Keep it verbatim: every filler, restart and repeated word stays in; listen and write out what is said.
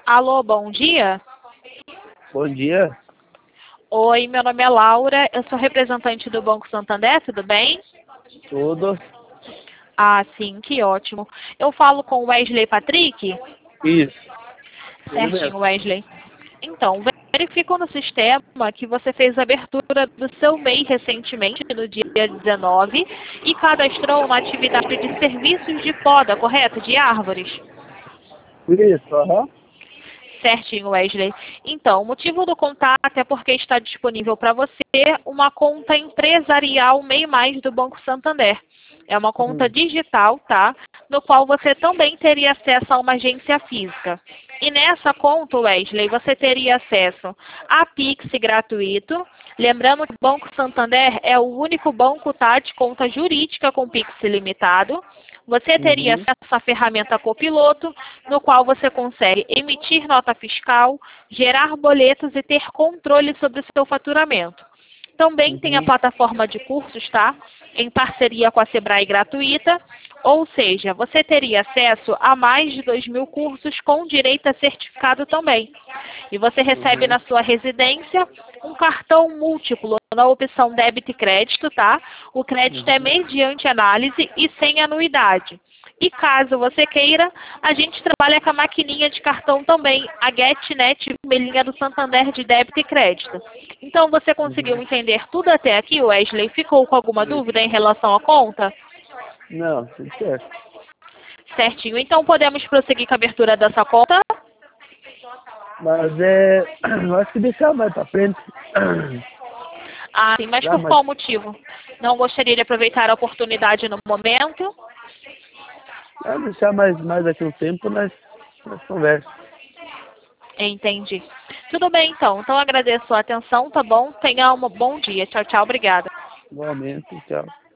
Alô, bom dia. Bom dia. Oi, meu nome é Laura, eu sou representante do Banco Santander, tudo bem? Tudo? Ah, sim, que ótimo. Eu falo com o Wesley Patrick? Isso. Ele Certinho, mesmo. Wesley. Então, verifico no sistema que você fez a abertura do seu M E I recentemente, no dia dezenove, e cadastrou uma atividade de serviços de poda, correto? De árvores. Isso, aham. Certinho, Wesley. Então, o motivo do contato é porque está disponível para você uma conta empresarial M E I Mais do Banco Santander. É uma conta Hum. digital, tá? No qual você também teria acesso a uma agência física. E nessa conta, Wesley, você teria acesso a Pix gratuito. Lembrando que o Banco Santander é o único banco, tá, de conta jurídica com Pix limitado. Você teria Uhum. acesso à ferramenta Copiloto, no qual você consegue emitir nota fiscal, gerar boletos e ter controle sobre o seu faturamento. Também tem a Uhum. plataforma de cursos, tá? Em parceria com a Sebrae gratuita, ou seja, você teria acesso a mais de dois mil cursos com direito a certificado também. E você recebe Uhum. na sua residência um cartão múltiplo na opção débito e crédito, tá? O crédito é Uhum. mediante análise e sem anuidade. E caso você queira, a gente trabalha com a maquininha de cartão também, a GetNet vermelhinha do Santander de débito e crédito. Então você conseguiu Uhum. entender tudo até aqui, Wesley? Ficou com alguma Isso. dúvida em relação à conta? Não, tudo certo. Certinho. Então podemos prosseguir com a abertura dessa conta? Mas é. Eu acho que deixar mais pra frente. Ah, sim, mas Dá por mais. qual motivo? Não gostaria de aproveitar a oportunidade no momento? Ah, deixar mais, mais aqui um tempo, nós, nós conversamos. Entendi. Tudo bem, então. Então agradeço a atenção, tá bom? Tenha um bom dia. Tchau, tchau. Obrigada. Igualmente, tchau.